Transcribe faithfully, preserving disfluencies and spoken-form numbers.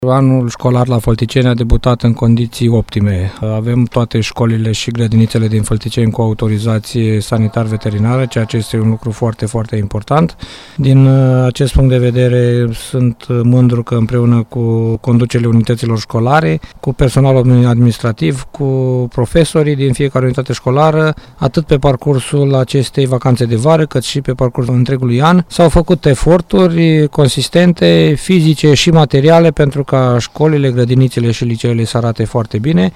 Anul școlar la Fălticeni a debutat în condiții optime. Avem toate școlile și grădinițele din Fălticeni cu autorizație sanitar-veterinară, ceea ce este un lucru foarte, foarte important. Din acest punct de vedere sunt mândru că împreună cu conducerile unităților școlare, cu personalul administrativ, cu profesorii din fiecare unitate școlară, atât pe parcursul acestei vacanțe de vară, cât și pe parcursul întregului an, s-au făcut eforturi consistente, fizice și materiale pentru ca școlile, grădinițele și liceele să arate foarte bine.